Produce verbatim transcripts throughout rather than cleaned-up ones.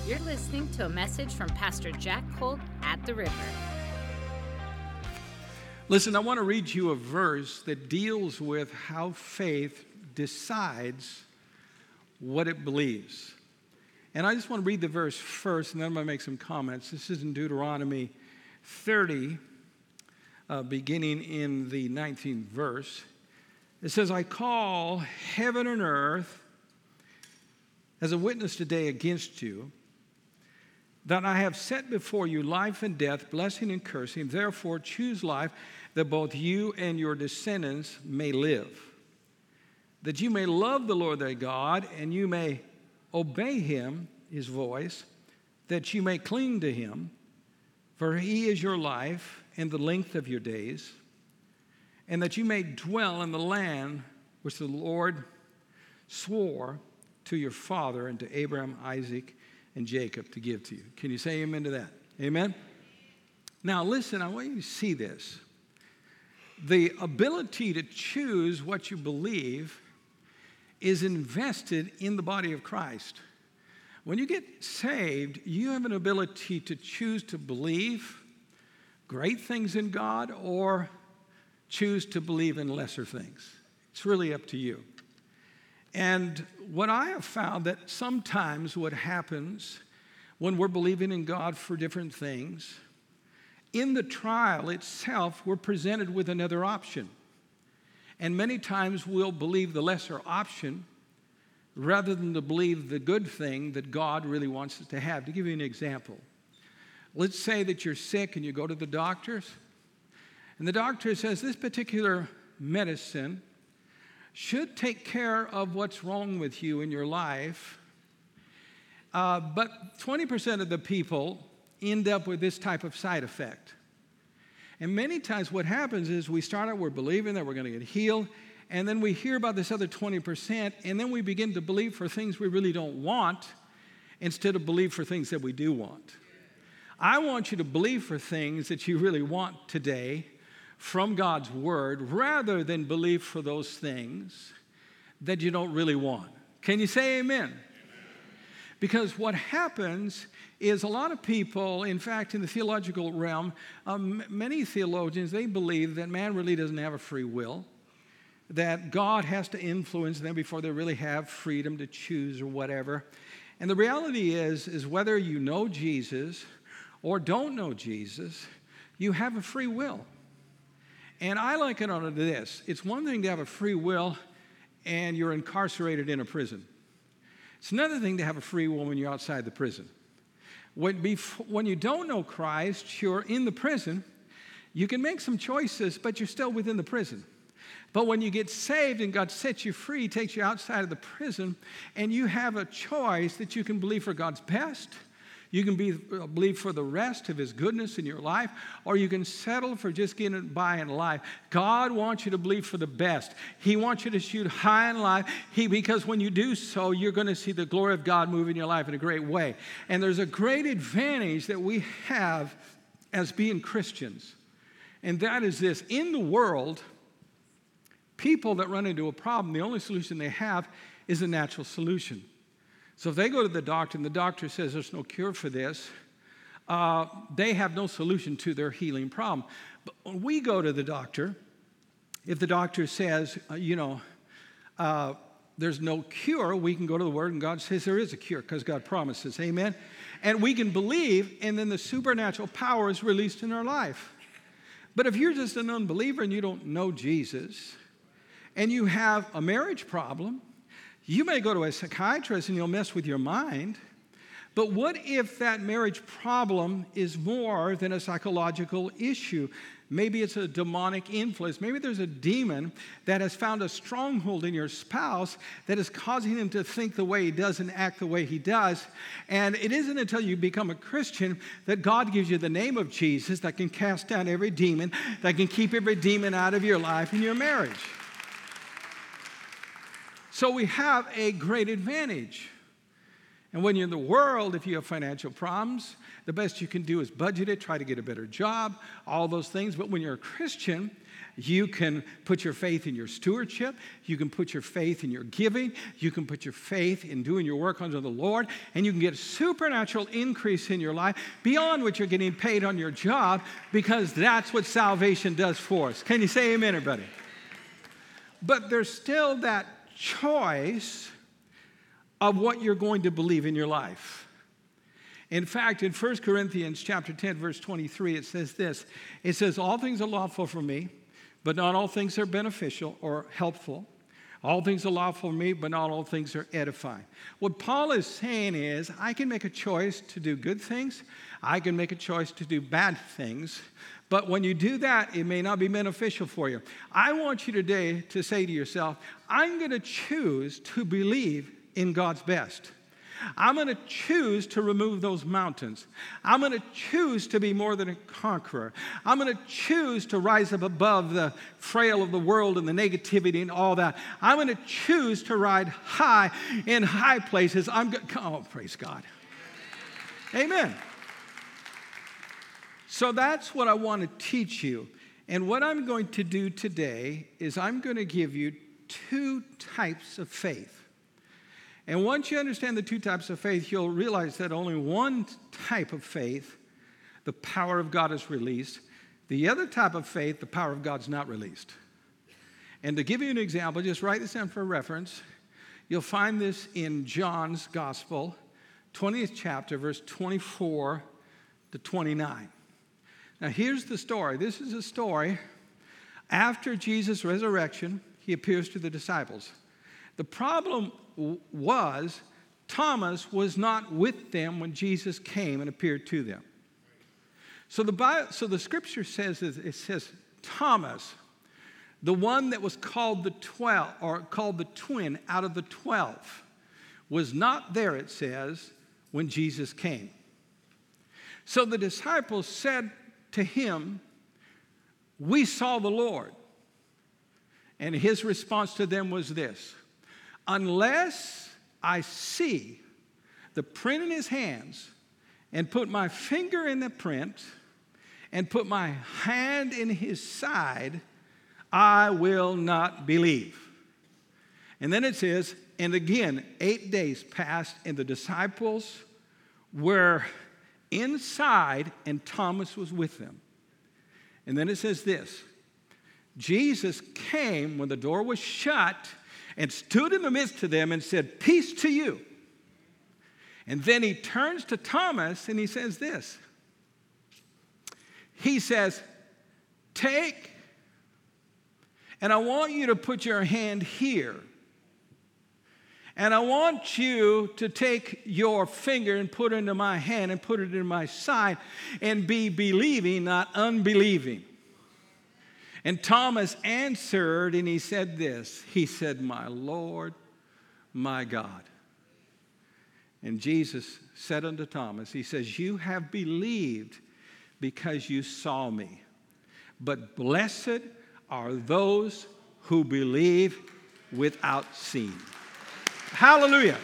You're listening to a message from Pastor Jack Colt at the River. Listen, I want to read you a verse that deals with how faith decides what it believes. And I just want to read the verse first, and then I'm going to make some comments. This is in Deuteronomy thirty, uh, beginning in the nineteenth verse. It says, I call heaven and earth as a witness today against you, that I have set before you life and death, blessing and cursing. Therefore, choose life, that both you and your descendants may live, that you may love the Lord thy God, and you may obey him, his voice, that you may cling to him, for he is your life and the length of your days, and that you may dwell in the land which the Lord swore to your father and to Abraham, Isaac, and Jacob to give to you. Can you say amen to that? Amen? Now listen, I want you to see this. The ability to choose what you believe is invested in the body of Christ. When you get saved, you have an ability to choose to believe great things in God or choose to believe in lesser things. It's really up to you. And what I have found that sometimes what happens when we're believing in God for different things, in the trial itself, we're presented with another option. And many times we'll believe the lesser option rather than to believe the good thing that God really wants us to have. To give you an example, let's say that you're sick and you go to the doctors, and the doctor says this particular medicine should take care of what's wrong with you in your life, uh, but twenty percent of the people end up with this type of side effect. And many times what happens is we start out, we're believing that we're going to get healed, and then we hear about this other twenty percent, and then we begin to believe for things we really don't want instead of believe for things that we do want. I want you to believe for things that you really want today from God's word rather than believe for those things that you don't really want. Can you say amen? Amen? Because what happens is a lot of people, in fact, in the theological realm, um, many theologians, they believe that man really doesn't have a free will, that God has to influence them before they really have freedom to choose or whatever. And the reality is, is whether you know Jesus or don't know Jesus, you have a free will. And I like it on this. It's one thing to have a free will and you're incarcerated in a prison. It's another thing to have a free will when you're outside the prison. When, before, when you don't know Christ, you're in the prison. You can make some choices, but you're still within the prison. But when you get saved and God sets you free, takes you outside of the prison, and you have a choice that you can believe for God's best, you can be, uh, believe for the rest of his goodness in your life, or you can settle for just getting by in life. God wants you to believe for the best. He wants you to shoot high in life, he, because when you do so, you're going to see the glory of God move in your life in a great way. And there's a great advantage that we have as being Christians, and that is this. In the world, people that run into a problem, the only solution they have is a natural solution. So if they go to the doctor and the doctor says there's no cure for this, uh, they have no solution to their healing problem. But when we go to the doctor, if the doctor says, uh, you know, uh, there's no cure, we can go to the Word and God says there is a cure because God promises, amen? And we can believe, and then the supernatural power is released in our life. But if you're just an unbeliever and you don't know Jesus, and you have a marriage problem, you may go to a psychiatrist and you'll mess with your mind. But what if that marriage problem is more than a psychological issue? Maybe it's a demonic influence. Maybe there's a demon that has found a stronghold in your spouse that is causing him to think the way he does and act the way he does. And it isn't until you become a Christian that God gives you the name of Jesus that can cast down every demon, that can keep every demon out of your life and your marriage. So we have a great advantage. And when you're in the world, if you have financial problems, the best you can do is budget it, try to get a better job, all those things. But when you're a Christian, You can put your faith in your stewardship. You can put your faith in your giving. You can put your faith in doing your work unto the Lord. And you can get a supernatural increase in your life beyond what you're getting paid on your job, because that's what salvation does for us. Can you say amen, everybody? But there's still that choice of what you're going to believe in your life. In fact, in First Corinthians chapter ten, verse twenty-three, it says this. It says, all things are lawful for me, but not all things are beneficial or helpful. All things are lawful for me, but not all things are edifying. What Paul is saying is, I can make a choice to do good things. I can make a choice to do bad things. But when you do that, it may not be beneficial for you. I want you today to say to yourself, I'm going to choose to believe in God's best. I'm going to choose to remove those mountains. I'm going to choose to be more than a conqueror. I'm going to choose to rise up above the frail of the world and the negativity and all that. I'm going to choose to ride high in high places. I'm go- oh, praise God. Amen. So that's what I want to teach you. And what I'm going to do today is I'm going to give you two types of faith. And once you understand the two types of faith, you'll realize that only one type of faith, the power of God is released. The other type of faith, the power of God's not released. And to give you an example, just write this down for reference. You'll find this in John's Gospel, twentieth chapter, verse twenty-four to twenty-nine. Now here's the story. This is a story after Jesus' resurrection. He appears to the disciples. The problem was Thomas was not with them when Jesus came and appeared to them. So the Bible, so the scripture says, it says Thomas, the one that was called the twelve, or called the twin out of the twelve, was not there, it says, when Jesus came. So the disciples said to him, we saw the Lord. And his response to them was this: unless I see the print in his hands and put my finger in the print and put my hand in his side, I will not believe. And then it says, and again, eight days passed and the disciples were inside and Thomas was with them. And then it says this: Jesus came when the door was shut and stood in the midst of them and said, peace to you. And then he turns to Thomas and he says this. He says, take, and I want you to put your hand here. And I want you to take your finger and put it into my hand and put it in my side and be believing, not unbelieving. And Thomas answered, and he said this. He said, my Lord, my God. And Jesus said unto Thomas, he says, you have believed because you saw me. But blessed are those who believe without seeing. Hallelujah.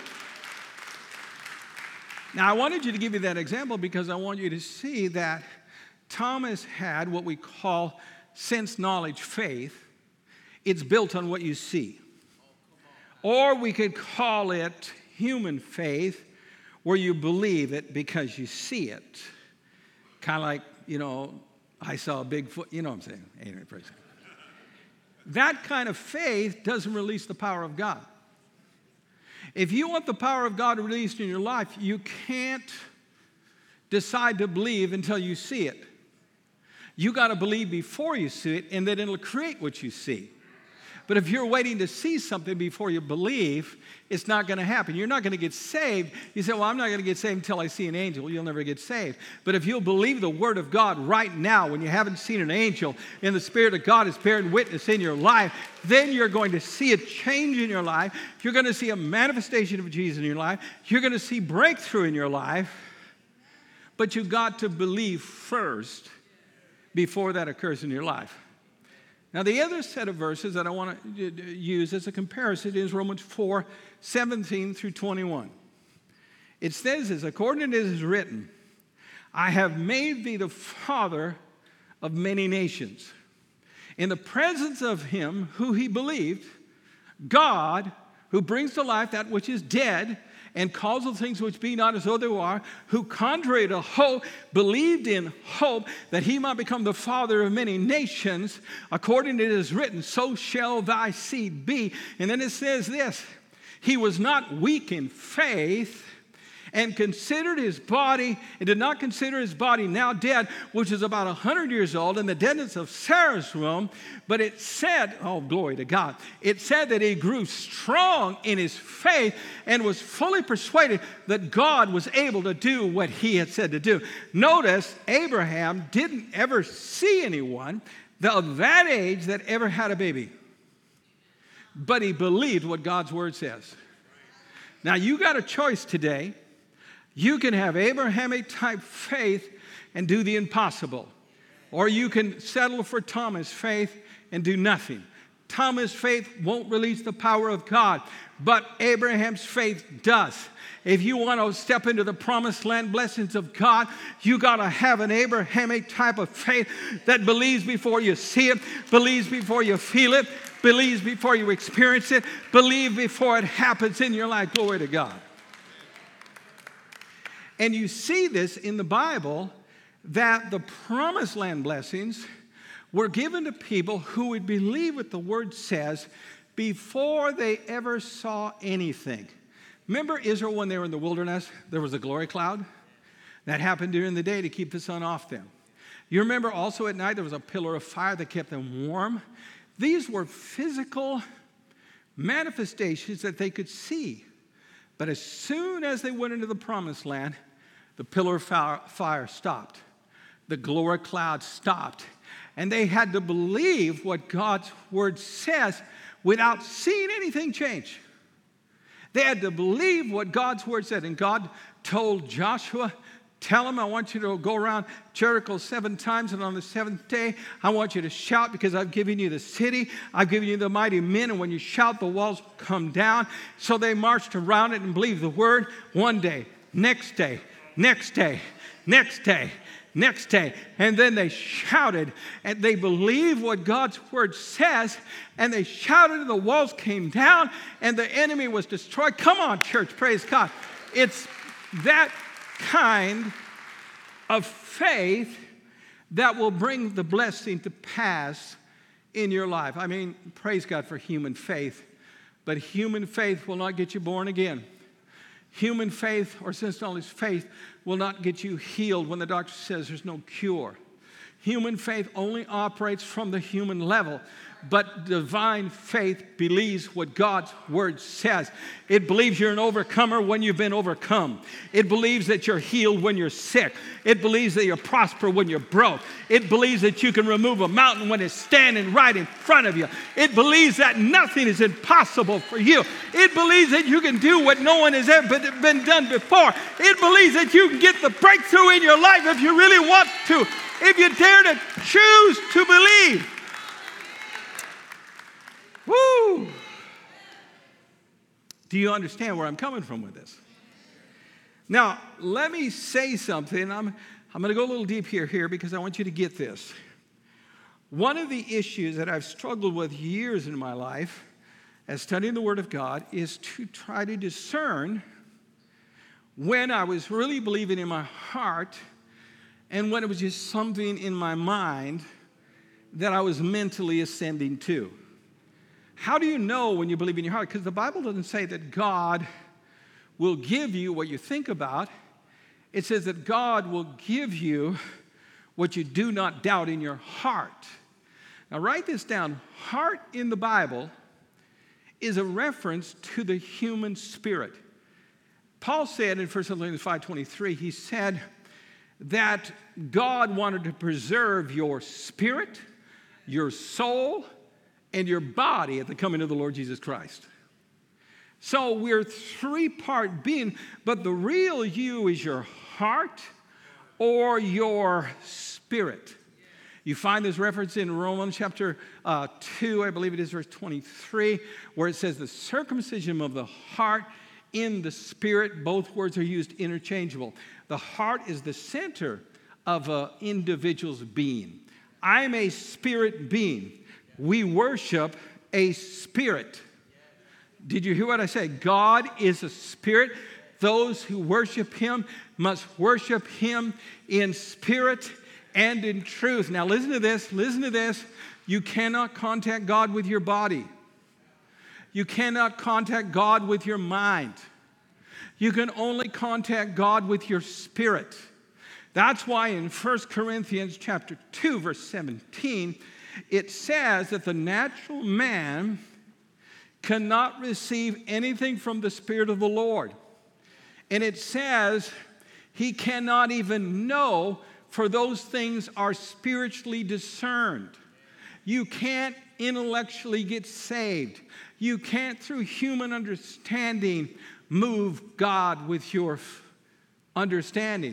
Now, I wanted you to give you that example because I want you to see that Thomas had what we call sense, knowledge, faith. It's built on what you see. Or we could call it human faith, where you believe it because you see it. Kind of like, you know, I saw a Bigfoot, you know what I'm saying. Anyway, praise God. That kind of faith doesn't release the power of God. If you want the power of God released in your life, you can't decide to believe until you see it. You got to believe before you see it, and then it'll create what you see. But if you're waiting to see something before you believe, it's not going to happen. You're not going to get saved. You say, well, I'm not going to get saved until I see an angel. You'll never get saved. But if you'll believe the word of God right now when you haven't seen an angel and the Spirit of God is bearing witness in your life, then you're going to see a change in your life. You're going to see a manifestation of Jesus in your life. You're going to see breakthrough in your life. But you've got to believe first before that occurs in your life. Now, the other set of verses that I want to use as a comparison is Romans four, seventeen through twenty-one. It says this, according to it is written, I have made thee the father of many nations. in the presence of him who he believed, God, who brings to life that which is dead, and calls the things which be not as though they are, who contrary to hope, believed in hope that he might become the father of many nations, according to it is written, so shall thy seed be. And then it says this, he was not weak in faith, and considered his body, and did not consider his body now dead, which is about one hundred years old, in the deadness of Sarah's womb. But it said, oh, glory to God, it said that he grew strong in his faith and was fully persuaded that God was able to do what he had said to do. Notice, Abraham didn't ever see anyone of that age that ever had a baby. But he believed what God's word says. Now, you got a choice today. You can have Abrahamic type faith and do the impossible. Or you can settle for Thomas' faith and do nothing. Thomas' faith won't release the power of God, but Abraham's faith does. If you want to step into the promised land blessings of God, you got to have an Abrahamic type of faith that believes before you see it, believes before you feel it, believes before you experience it, believe before it happens in your life. Glory to God. And you see this in the Bible, that the promised land blessings were given to people who would believe what the word says before they ever saw anything. Remember Israel when they were in the wilderness? There was a glory cloud that happened during the day to keep the sun off them. You remember also at night there was a pillar of fire that kept them warm. These were physical manifestations that they could see. But as soon as they went into the promised land, the pillar of fire stopped. The glory cloud stopped. And they had to believe what God's word says without seeing anything change. They had to believe what God's word said. And God told Joshua, tell him I want you to go around Jericho seven times, and on the seventh day, I want you to shout because I've given you the city. I've given you the mighty men, and when you shout, the walls come down. So they marched around it and believed the word. One day, next day, next day, next day, next day. And then they shouted, and they believed what God's word says, and they shouted, and the walls came down, and the enemy was destroyed. Come on, church, praise God. It's that kind of faith that will bring the blessing to pass in your life. I mean, praise God for human faith, but human faith will not get you born again. Human faith or sense knowledge faith will not get you healed when the doctor says there's no cure. Human faith only operates from the human level, but divine faith believes what God's word says. It believes you're an overcomer when you've been overcome. It believes that you're healed when you're sick. It believes that you prosper when you're broke. It believes that you can remove a mountain when it's standing right in front of you. It believes that nothing is impossible for you. It believes that you can do what no one has ever been done before. It believes that you can get the breakthrough in your life if you really want to, if you dare to choose to believe. Woo! Do you understand where I'm coming from with this? Now, let me say something. I'm, I'm going to go a little deep here, here because I want you to get this. One of the issues that I've struggled with years in my life as studying the Word of God is to try to discern when I was really believing in my heart and when it was just something in my mind that I was mentally ascending to. How do you know when you believe in your heart? Because the Bible doesn't say that God will give you what you think about. It says that God will give you what you do not doubt in your heart. Now write this down. Heart in the Bible is a reference to the human spirit. Paul said in First Thessalonians five twenty-three, he said that God wanted to preserve your spirit, your soul, and your body at the coming of the Lord Jesus Christ. So we're three-part being, but the real you is your heart or your spirit. You find this reference in Romans chapter uh, two, I believe it is verse twenty-three, where it says the circumcision of the heart in the spirit. Both words are used interchangeable. The heart is the center of an individual's being. I'm a spirit being. We worship a spirit. Did you hear what I said? God is a spirit. Those who worship him must worship him in spirit and in truth. Now listen to this, listen to this. You cannot contact God with your body. You cannot contact God with your mind. You can only contact God with your spirit. That's why in First Corinthians chapter two, verse seventeen, it says that the natural man cannot receive anything from the Spirit of the Lord. And it says he cannot even know, for those things are spiritually discerned. You can't intellectually get saved. You can't, through human understanding, move God with your understanding.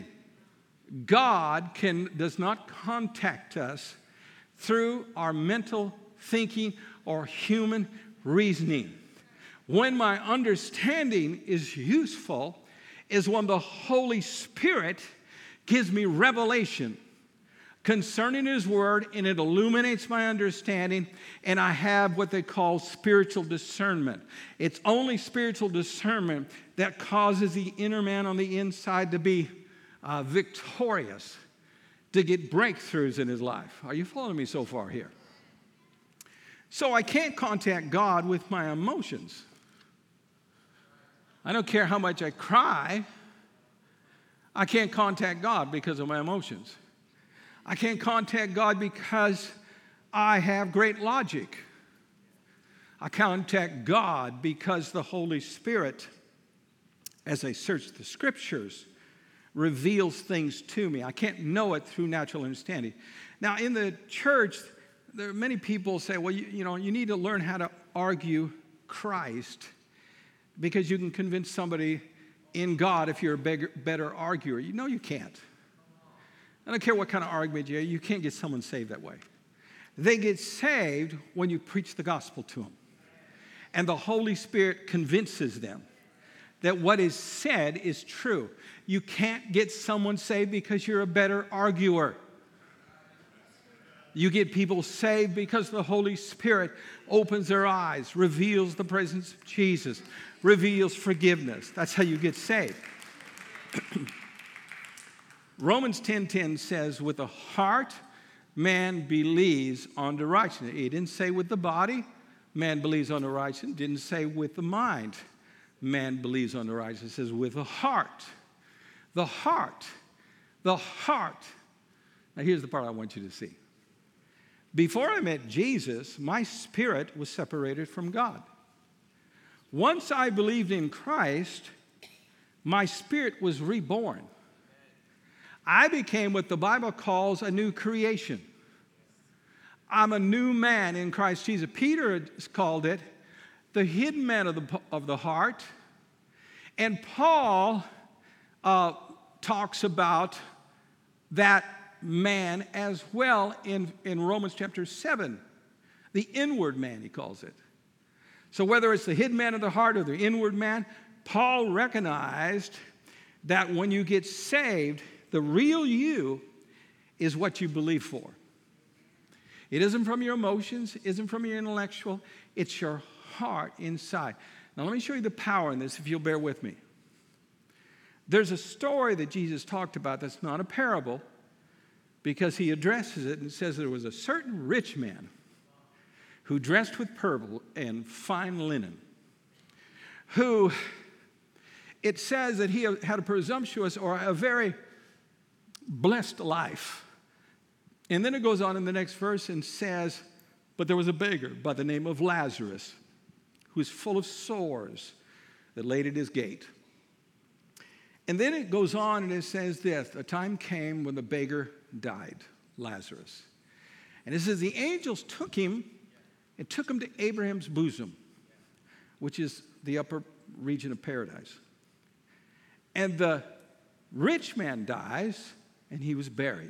God can, does not contact us through our mental thinking or human reasoning. When my understanding is useful is when the Holy Spirit gives me revelation concerning his word, and it illuminates my understanding, and I have what they call spiritual discernment. It's only spiritual discernment that causes the inner man on the inside to be uh, victorious, to get breakthroughs in his life. Are you following me so far here? So I can't contact God with my emotions. I don't care how much I cry. I can't contact God because of my emotions. I can't contact God because I have great logic. I contact God because the Holy Spirit, as I search the Scriptures, reveals things to me. I can't know it through natural understanding. Now, in the church, there are many people say, well, you, you know, you need to learn how to argue Christ because you can convince somebody in God if you're a bigger, better arguer. You know you can't. I don't care what kind of argument you have, you can't get someone saved that way. They get saved when you preach the gospel to them. And the Holy Spirit convinces them that what is said is true. You can't get someone saved because you're a better arguer. You get people saved because the Holy Spirit opens their eyes, reveals the presence of Jesus, reveals forgiveness. That's how you get saved. Romans ten ten says, with the heart, man believes unto righteousness. It didn't say with the body, man believes unto righteousness. It didn't say with the mind, man believes unto righteousness. It says with the heart. The heart. The heart. Now here's the part I want you to see. Before I met Jesus, my spirit was separated from God. Once I believed in Christ, my spirit was reborn. I became what the Bible calls a new creation. I'm a new man in Christ Jesus. Peter has called it the hidden man of the, of the heart. And Paul uh, talks about that man as well in, in Romans chapter seven. The inward man, he calls it. So whether it's the hidden man of the heart or the inward man, Paul recognized that when you get saved, the real you is what you believe for. It isn't from your emotions, it isn't from your intellectual, it's your heart inside. Now let me show you the power in this if you'll bear with me. There's a story that Jesus talked about that's not a parable because he addresses it and says there was a certain rich man who dressed with purple and fine linen, who it says that he had a presumptuous or a very blessed life. And then it goes on in the next verse and says, but there was a beggar by the name of Lazarus who was full of sores that laid at his gate. And then it goes on and it says this, a time came when the beggar died, Lazarus. And it says the angels took him and took him to Abraham's bosom, which is the upper region of paradise. And the rich man dies, and he was buried.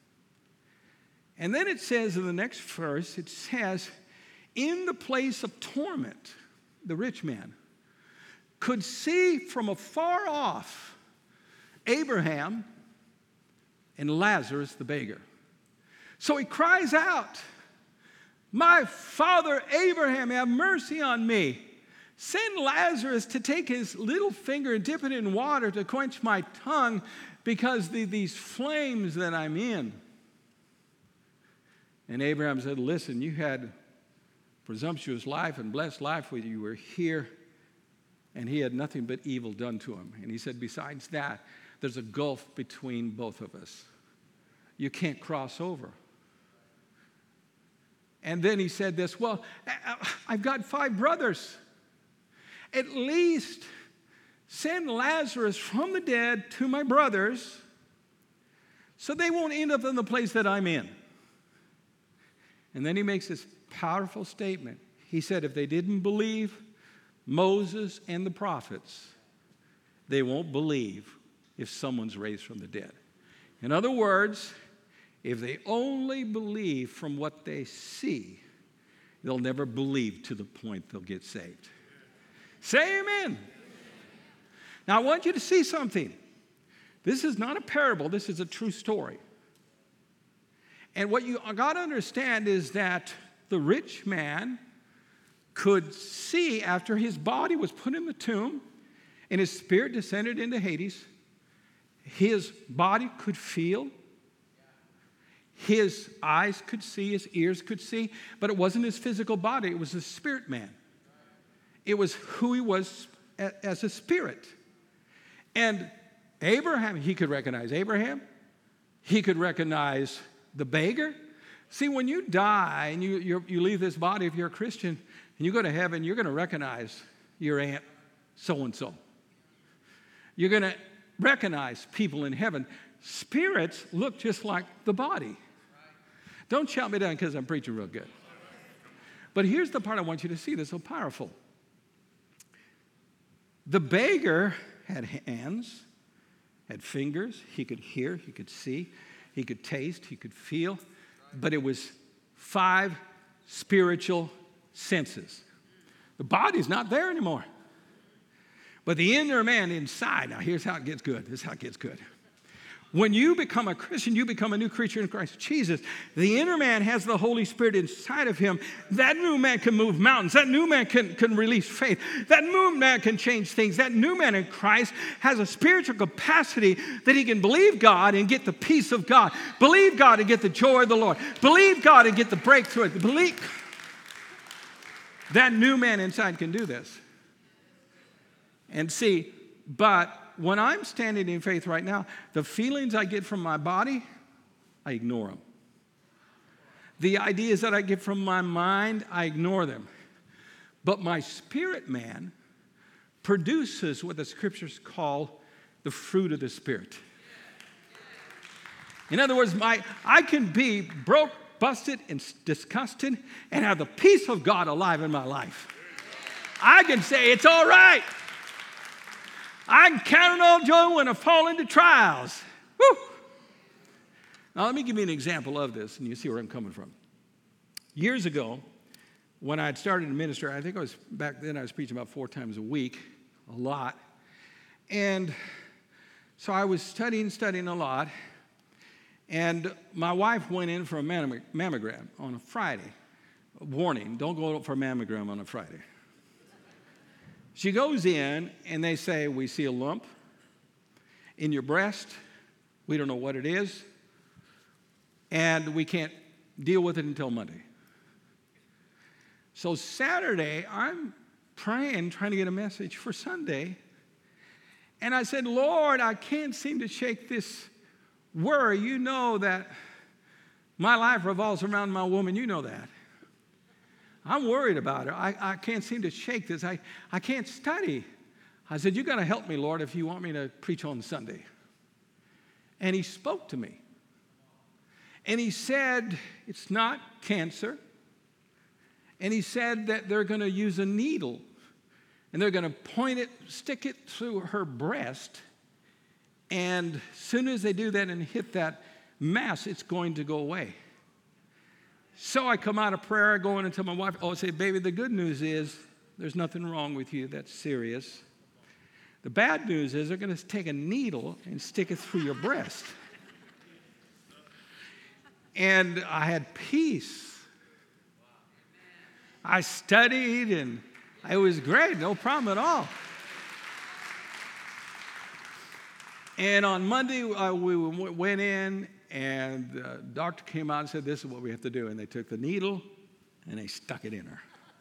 And then it says in the next verse, it says, in the place of torment, the rich man could see from afar off Abraham and Lazarus the beggar. So he cries out, my father Abraham, have mercy on me. Send Lazarus to take his little finger and dip it in water to quench my tongue because the, these flames that I'm in. And Abraham said, listen, you had presumptuous life and blessed life when you were here, and he had nothing but evil done to him. And he said, besides that, there's a gulf between both of us. You can't cross over. And then he said this, well, I've got five brothers. At least send Lazarus from the dead to my brothers so they won't end up in the place that I'm in. And then he makes this powerful statement. He said, if they didn't believe Moses and the prophets, they won't believe if someone's raised from the dead. In other words, if they only believe from what they see, they'll never believe to the point they'll get saved. Say amen. Now I want you to see something. This is not a parable, this is a true story. And what you got to understand is that the rich man could see after his body was put in the tomb and his spirit descended into Hades, his body could feel, his eyes could see, his ears could see, but it wasn't his physical body, it was his spirit man. It was who he was as a spirit. And Abraham, he could recognize Abraham. He could recognize the beggar. See, when you die and you, you, you leave this body, if you're a Christian, and you go to heaven, you're going to recognize your aunt so-and-so. You're going to recognize people in heaven. Spirits look just like the body. Don't shout me down because I'm preaching real good. But here's the part I want you to see that's so powerful. The beggar had hands, had fingers. He could hear, he could see, he could taste, he could feel. But it was five spiritual senses. The body's not there anymore. But the inner man inside, now here's how it gets good. This is how it gets good. When you become a Christian, you become a new creature in Christ Jesus. The inner man has the Holy Spirit inside of him. That new man can move mountains. That new man can, can release faith. That new man can change things. That new man in Christ has a spiritual capacity that he can believe God and get the peace of God. Believe God and get the joy of the Lord. Believe God and get the breakthrough. Believe. That new man inside can do this. And see, but when I'm standing in faith right now, the feelings I get from my body, I ignore them. The ideas that I get from my mind, I ignore them. But my spirit man produces what the scriptures call the fruit of the Spirit. In other words, my I can be broke, busted, and disgusted and have the peace of God alive in my life. I can say it's all right. I can count it all joy when I fall into trials. Woo! Now, let me give you an example of this, and you see where I'm coming from. Years ago, when I had started to minister, I think I was, back then I was preaching about four times a week, a lot. And so I was studying, studying a lot, and my wife went in for a mammogram on a Friday. Warning, don't go for a mammogram on a Friday. She goes in, and they say, we see a lump in your breast. We don't know what it is, and we can't deal with it until Monday. So Saturday, I'm praying, trying to get a message for Sunday, and I said, Lord, I can't seem to shake this worry. You know that my life revolves around my woman. You know that. I'm worried about her. I, I can't seem to shake this. I, I can't study. I said, you got to help me, Lord, if you want me to preach on Sunday. And he spoke to me. And he said, it's not cancer. And he said that they're going to use a needle. And they're going to point it, stick it through her breast. And as soon as they do that and hit that mass, it's going to go away. So I come out of prayer, I go in and tell my wife, oh, I say, baby, the good news is there's nothing wrong with you. That's serious. The bad news is they're going to take a needle and stick it through your breast. And I had peace. I studied, and it was great, no problem at all. And on Monday, uh, we went in, and the doctor came out and said, this is what we have to do. And they took the needle, and they stuck it in her.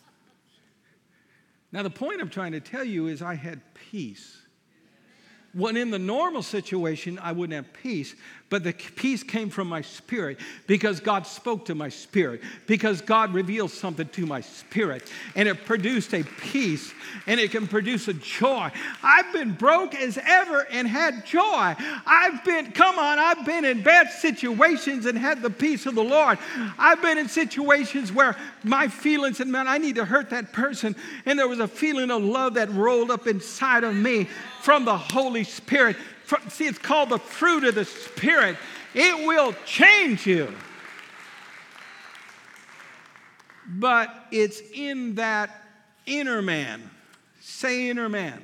Now, the point I'm trying to tell you is I had peace. When in the normal situation, I wouldn't have peace, but the peace came from my spirit because God spoke to my spirit, because God revealed something to my spirit, and it produced a peace, and it can produce a joy. I've been broke as ever and had joy. I've been, come on, I've been in bad situations and had the peace of the Lord. I've been in situations where my feelings, and man, I need to hurt that person, and there was a feeling of love that rolled up inside of me from the Holy Spirit. See, it's called the fruit of the Spirit. It will change you. But it's in that inner man. Say inner man.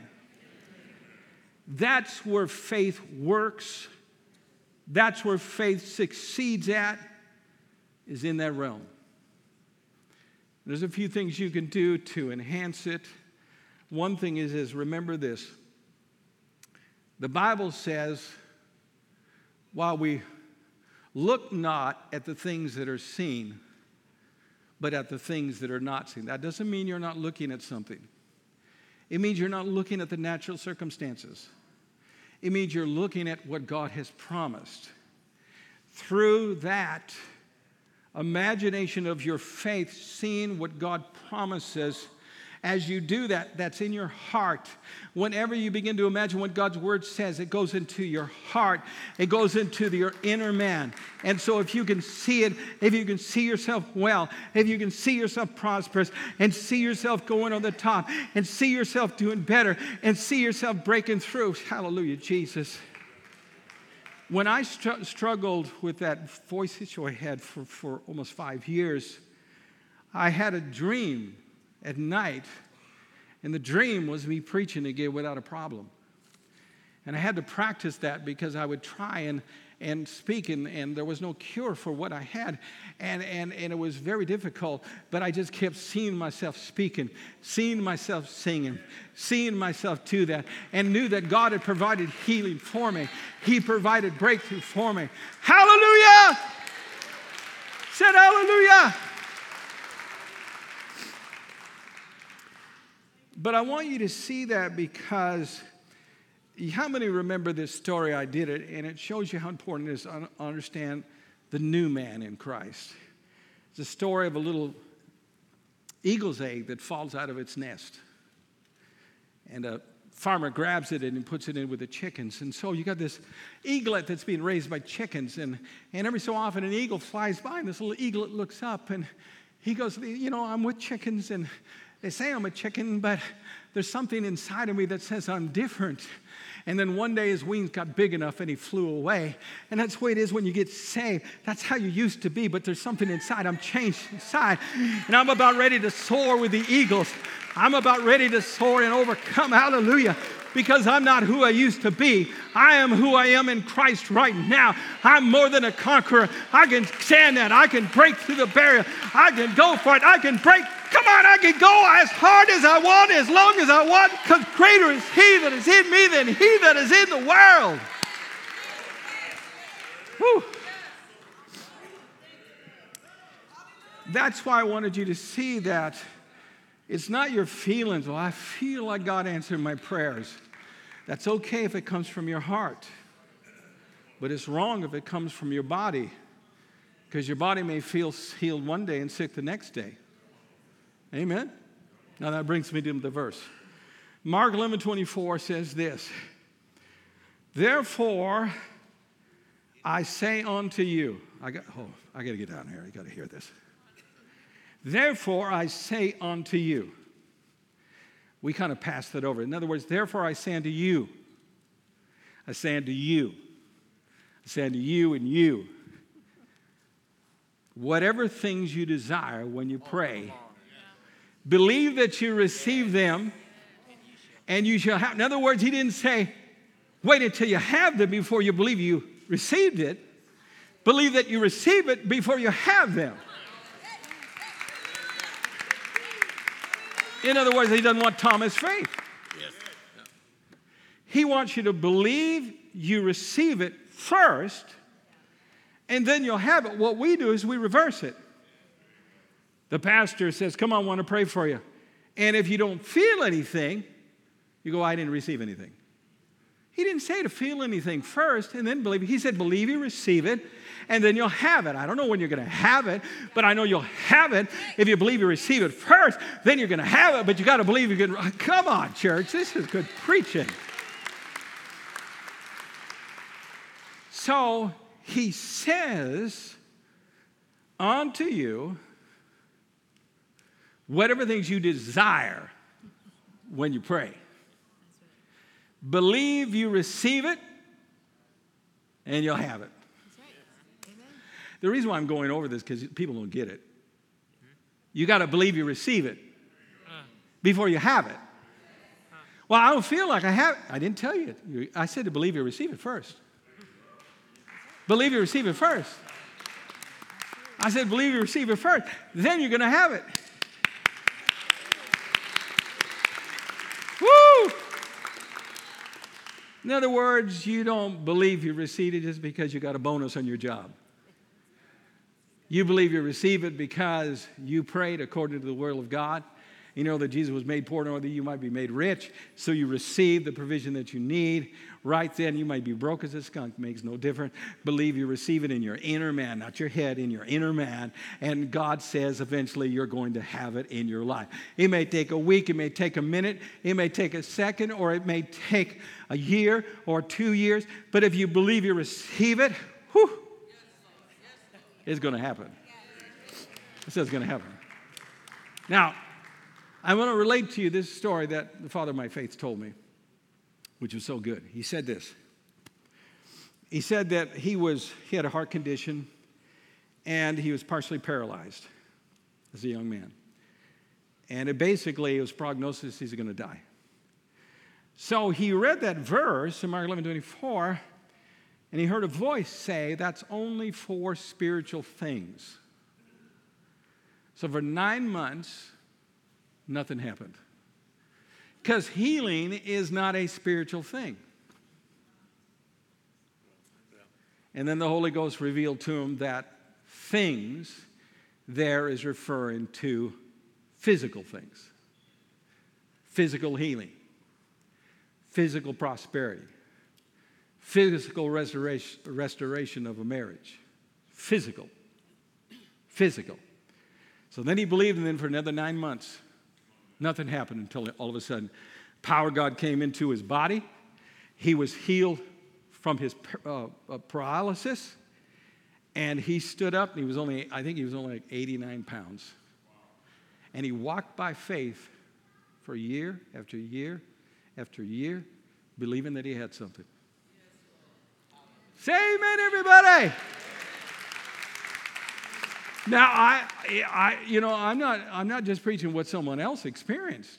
That's where faith works. That's where faith succeeds at, is in that realm. There's a few things you can do to enhance it. One thing is, is remember this. The Bible says, while we look not at the things that are seen, but at the things that are not seen. That doesn't mean you're not looking at something. It means you're not looking at the natural circumstances. It means you're looking at what God has promised. Through that imagination of your faith, seeing what God promises, as you do that, that's in your heart. Whenever you begin to imagine what God's word says, it goes into your heart. It goes into the, your inner man. And so if you can see it, if you can see yourself well, if you can see yourself prosperous, and see yourself going on the top, and see yourself doing better, and see yourself breaking through, hallelujah, Jesus. When I str- struggled with that voice issue I had for, for almost five years, I had a dream at night, and the dream was me preaching again without a problem. And I had to practice that because I would try and, and speak, and, and there was no cure for what I had, and, and, and it was very difficult, but I just kept seeing myself speaking, seeing myself singing, seeing myself do that, and knew that God had provided healing for me. He provided breakthrough for me. Hallelujah! Said hallelujah! But I want you to see that because how many remember this story? I did it, and it shows you how important it is to understand the new man in Christ. It's a story of a little eagle's egg that falls out of its nest. And a farmer grabs it and he puts it in with the chickens. And so you got this eaglet that's being raised by chickens. And, and every so often an eagle flies by, and this little eaglet looks up, and he goes, you know, I'm with chickens, and they say I'm a chicken, but there's something inside of me that says I'm different. And then one day his wings got big enough and he flew away. And that's the way it is when you get saved. That's how you used to be, but there's something inside. I'm changed inside. And I'm about ready to soar with the eagles. I'm about ready to soar and overcome. Hallelujah. Because I'm not who I used to be. I am who I am in Christ right now. I'm more than a conqueror. I can stand that. I can break through the barrier. I can go for it. I can break. Come on, I can go as hard as I want, as long as I want, because greater is He that is in me than he that is in the world. Whew. That's why I wanted you to see that it's not your feelings. Well, I feel like God answered my prayers. That's okay if it comes from your heart. But it's wrong if it comes from your body, because your body may feel healed one day and sick the next day. Amen? Now that brings me to the verse. Mark eleven twenty-four says this. Therefore, I say unto you. I got, oh, I got to get down here. You got to hear this. Therefore, I say unto you. We kind of passed that over. In other words, therefore, I say unto you. I say unto you. I say unto you and you. Whatever things you desire when you pray, believe that you receive them, and you shall have. In other words, he didn't say, wait until you have them before you believe you received it. Believe that you receive it before you have them. In other words, he doesn't want Thomas' faith. Yes. He wants you to believe, you receive it first, and then you'll have it. What we do is we reverse it. The pastor says, come on, I want to pray for you. And if you don't feel anything, you go, I didn't receive anything. He didn't say to feel anything first and then believe it. He said, believe you receive it, and then you'll have it. I don't know when you're going to have it, but I know you'll have it. If you believe you receive it first, then you're going to have it, but you got to believe you can. Come on, church. This is good preaching. So he says unto you, whatever things you desire when you pray. Believe you receive it, and you'll have it. That's right. Amen. The reason why I'm going over this is because people don't get it. You got to believe you receive it before you have it. Well, I don't feel like I have it. I didn't tell you it. I said to believe you receive it first. Believe you receive it first. I said believe you receive it first. Then you're going to have it. Woo! In other words, you don't believe you receive it just because you got a bonus on your job. You believe you receive it because you prayed according to the will of God. You know that Jesus was made poor in order that you might be made rich. So you receive the provision that you need. Right then, you might be broke as a skunk. Makes no difference. Believe you receive it in your inner man, not your head, in your inner man. And God says eventually you're going to have it in your life. It may take a week. It may take a minute. It may take a second. Or it may take a year or two years. But if you believe you receive it, whew, it's going to happen. It says it's going to happen. Now, I want to relate to you this story that the father of my faith told me, which was so good. He said this. He said that he was he had a heart condition, and he was partially paralyzed as a young man. And it basically, it was prognosis, he's going to die. So he read that verse in Mark eleven twenty-four, and he heard a voice say, that's only for spiritual things. So for nine months, nothing happened. Because healing is not a spiritual thing. And then the Holy Ghost revealed to him that things there is referring to physical things. Physical healing. Physical prosperity. Physical restoration, restoration of a marriage. Physical. Physical. So then he believed, and then for another nine months, nothing happened until all of a sudden, power of God came into his body. He was healed from his uh, uh, paralysis, and he stood up, and he was only, I think he was only like eighty-nine pounds. And he walked by faith for year after year after year, believing that he had something. Say amen, everybody. Now, I, I, you know, I'm not, I'm not just preaching what someone else experienced.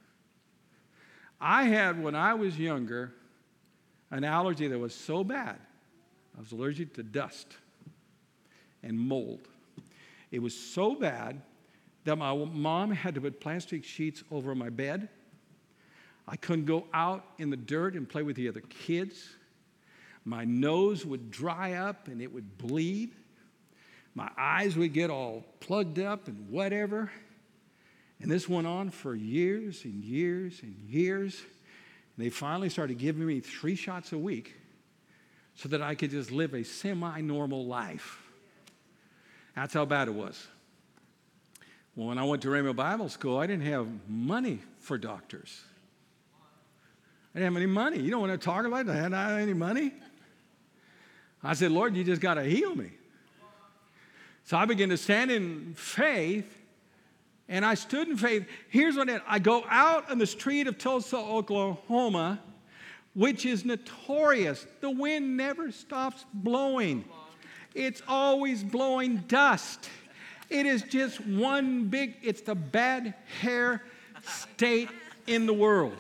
I had, when I was younger, an allergy that was so bad. I was allergic to dust and mold. It was so bad that my mom had to put plastic sheets over my bed. I couldn't go out in the dirt and play with the other kids. My nose would dry up and it would bleed. My eyes would get all plugged up and whatever. And this went on for years and years and years. And they finally started giving me three shots a week so that I could just live a semi-normal life. That's how bad it was. Well, when I went to Rainbow Bible School, I didn't have money for doctors. I didn't have any money. You don't want to talk about it? I didn't have any money. I said, Lord, you just got to heal me. So I began to stand in faith, and I stood in faith. Here's what it, I go out on the street of Tulsa, Oklahoma, which is notorious. The wind never stops blowing. It's always blowing dust. It is just one big, it's the bad hair state in the world.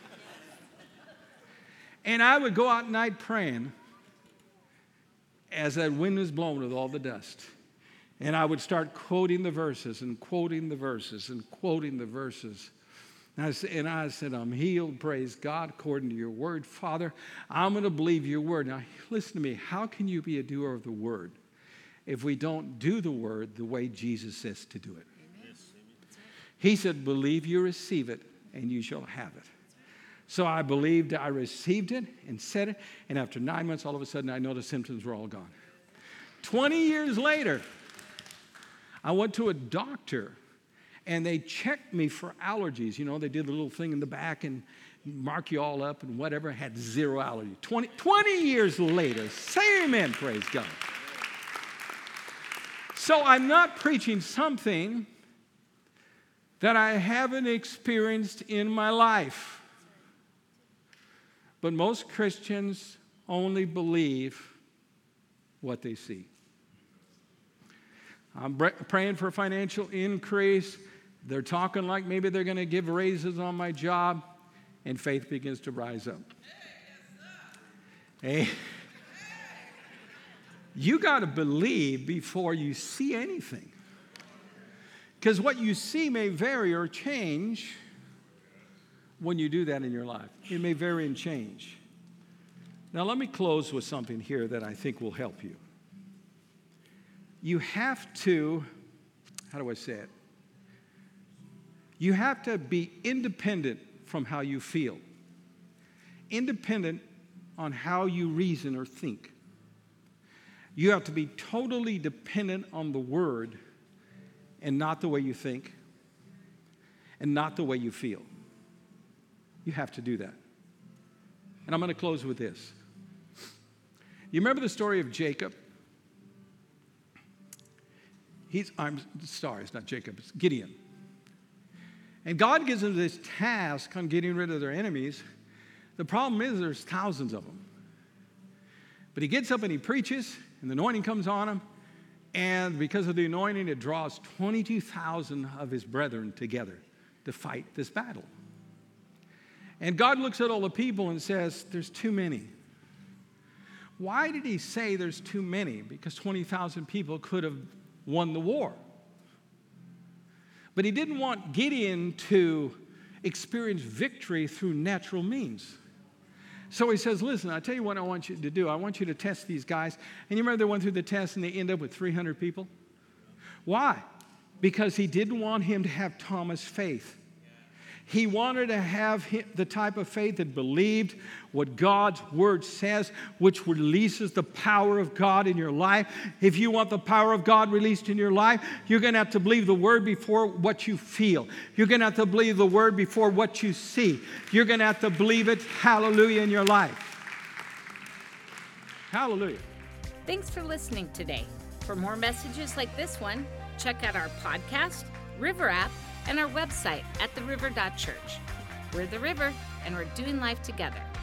And I would go out at night praying as that wind was blowing with all the dust. And I would start quoting the verses and quoting the verses and quoting the verses. And I, said, and I said, I'm healed, praise God, according to your word. Father, I'm going to believe your word. Now, listen to me. How can you be a doer of the word if we don't do the word the way Jesus says to do it? Amen. He said, believe you receive it, and you shall have it. So I believed, I received it and said it, and after nine months, all of a sudden, I know the symptoms were all gone. twenty years later, I went to a doctor, and they checked me for allergies. You know, they did the little thing in the back and mark you all up and whatever, had zero allergy. twenty, twenty years later, say amen, praise God. So I'm not preaching something that I haven't experienced in my life. But most Christians only believe what they see. I'm praying for financial increase. They're talking like maybe they're going to give raises on my job, and faith begins to rise up. Hey, you got to believe before you see anything. Because what you see may vary or change when you do that in your life. It may vary and change. Now, let me close with something here that I think will help you. You have to, how do I say it? You have to be independent from how you feel. Independent on how you reason or think. You have to be totally dependent on the Word and not the way you think and not the way you feel. You have to do that. And I'm going to close with this. You remember the story of Jacob? He's, I'm sorry, it's not Jacob, it's Gideon. And God gives them this task on getting rid of their enemies. The problem is there's thousands of them. But he gets up and he preaches, and the anointing comes on him. And because of the anointing, it draws twenty-two thousand of his brethren together to fight this battle. And God looks at all the people and says, there's too many. Why did he say there's too many? Because twenty thousand people could have won the war. But he didn't want Gideon to experience victory through natural means. So he says, listen, I'll tell you what I want you to do. I want you to test these guys. And you remember they went through the test and they end up with three hundred people? Why? Because he didn't want him to have Thomas' faith. He wanted to have the type of faith that believed what God's Word says, which releases the power of God in your life. If you want the power of God released in your life, you're going to have to believe the Word before what you feel. You're going to have to believe the Word before what you see. You're going to have to believe it, hallelujah, in your life. Hallelujah. Thanks for listening today. For more messages like this one, check out our podcast, River app, and our website at the river dot church. We're the River, and we're doing life together.